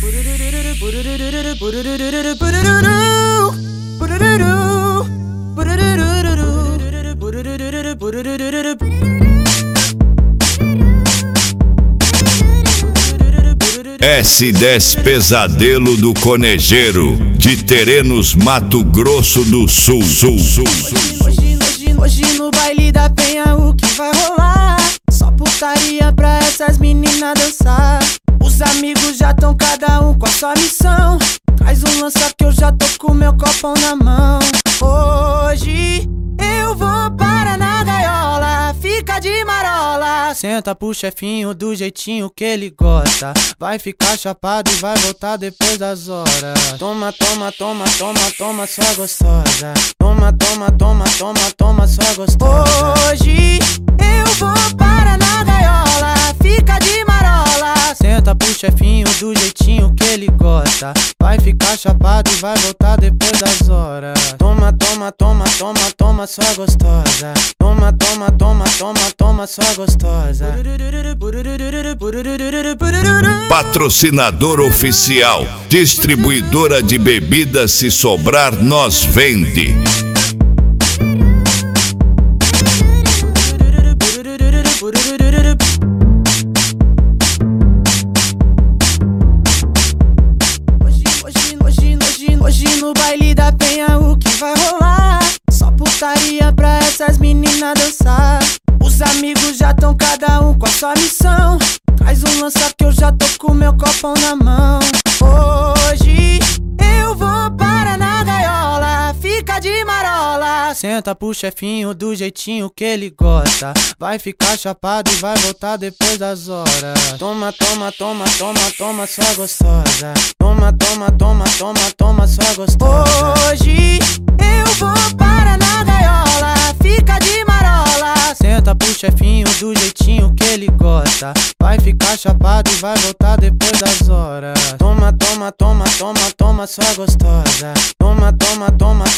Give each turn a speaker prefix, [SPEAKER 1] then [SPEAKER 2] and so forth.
[SPEAKER 1] S10 Pesadelo do Conejeiro, de Terenos, Mato Grosso do Sul.
[SPEAKER 2] Hoje no baile da Penha o que vai rolar? Só putaria pra essas meninas dançar. Os amigos já tão cada um com a sua missão. Traz um lança que eu já tô com meu copão na mão. Hoje eu vou para na gaiola, fica de marola. Senta pro chefinho do jeitinho que ele gosta. Vai ficar chapado e vai voltar depois das horas. Toma, toma, toma, toma, toma, sua gostosa. Toma, toma, toma, toma, toma, sua gostosa. Hoje eu vou para na gaiola, fica de marola. Senta pro chefinho do jeitinho que ele gosta. Vai ficar chapado e vai voltar depois das horas. Toma, toma, toma, toma, toma, sua gostosa. Toma, toma, toma, toma, toma, sua gostosa.
[SPEAKER 1] Patrocinador oficial, distribuidora de bebidas, se sobrar nós vende.
[SPEAKER 2] Hoje no baile da Penha o que vai rolar? Só putaria pra essas meninas dançar. Os amigos já tão cada um com a sua missão. Traz um lança que eu já tô com meu copão na mão. Hoje eu vou para na gaiola, fica de marola. Senta pro chefinho do jeitinho que ele gosta. Vai ficar chapado e vai voltar depois das horas. Toma, toma, toma, toma, toma, sua gostosa. Toma, toma, toma, toma, toma, sua gostosa. Hoje eu vou para na gaiola, fica de marola. Senta pro chefinho do jeitinho que ele gosta. Vai ficar chapado e vai voltar depois das horas. Toma, toma, toma, toma, toma, sua gostosa. Toma, toma, toma,